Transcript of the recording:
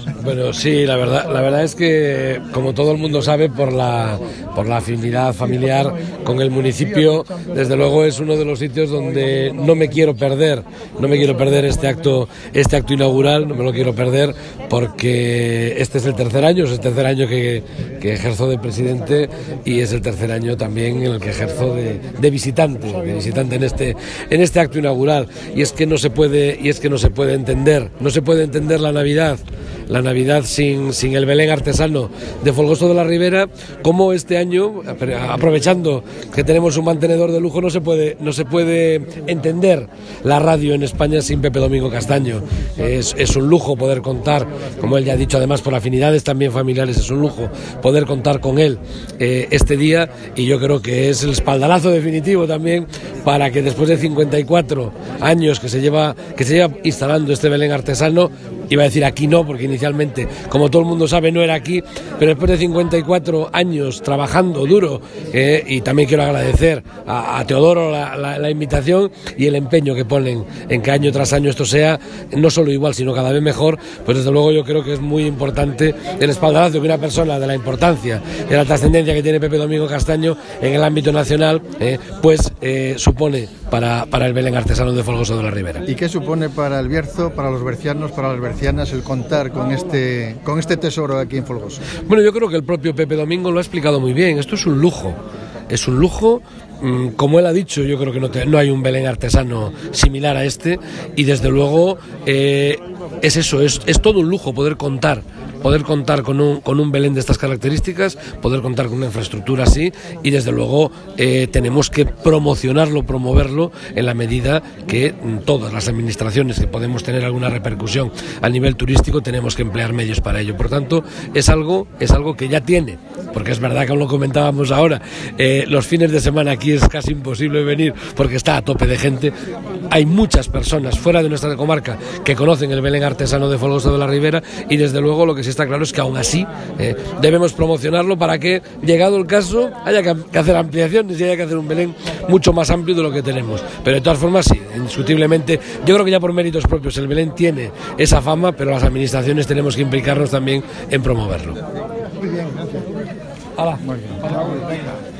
Bueno, sí, la verdad es que, como todo el mundo sabe, por la afinidad familiar con el municipio, desde luego es uno de los sitios donde no me quiero perder este acto inaugural, no me lo quiero perder, porque este es el tercer año, que ejerzo de presidente, y es el tercer año también en el que ejerzo de visitante en este acto inaugural, y es que no se puede entender la Navidad sin el Belén artesano de Folgoso de la Ribera, como este año, aprovechando que tenemos un mantenedor de lujo, no se puede entender la radio en España sin Pepe Domingo Castaño. Es un lujo poder contar, como él ya ha dicho, además por afinidades también familiares, es un lujo poder contar con él este día, y yo creo que es el espaldarazo definitivo también para que después de 54 años que se lleva instalando este Belén artesano, iba a decir aquí no, porque inicialmente, como todo el mundo sabe, no era aquí, pero después de 54 años trabajando duro, y también quiero agradecer a Teodoro la invitación y el empeño que ponen en que año tras año esto sea no solo igual, sino cada vez mejor, pues desde luego yo creo que es muy importante el espaldarazo que una persona de la importancia, de la trascendencia que tiene Pepe Domingo Castaño en el ámbito nacional, supone para el Belén artesano de Folgoso de la Ribera. ¿Y qué supone para el Bierzo, para los bercianos, para las bercianas, el contar con este tesoro aquí en Folgoso? Bueno, yo creo que el propio Pepe Domingo lo ha explicado muy bien. Esto es un lujo. Es un lujo, como él ha dicho, yo creo que no hay un Belén artesano similar a este, y desde luego es eso, es todo un lujo poder contar con un Belén de estas características, poder contar con una infraestructura así, y desde luego tenemos que promoverlo en la medida que todas las administraciones que podemos tener alguna repercusión a nivel turístico tenemos que emplear medios para ello. Por tanto, es algo que ya tiene, porque es verdad que aún lo comentábamos ahora, los fines de semana aquí es casi imposible venir porque está a tope de gente. Hay muchas personas fuera de nuestra comarca que conocen el Belén artesano de Folgoso de la Ribera, y desde luego lo que sí está claro es que aún así debemos promocionarlo para que, llegado el caso, haya que hacer ampliaciones y haya que hacer un Belén mucho más amplio de lo que tenemos. Pero de todas formas, sí, indiscutiblemente, yo creo que ya por méritos propios el Belén tiene esa fama, pero las administraciones tenemos que implicarnos también en promoverlo. Muy bien, gracias. Hala. Muy bien.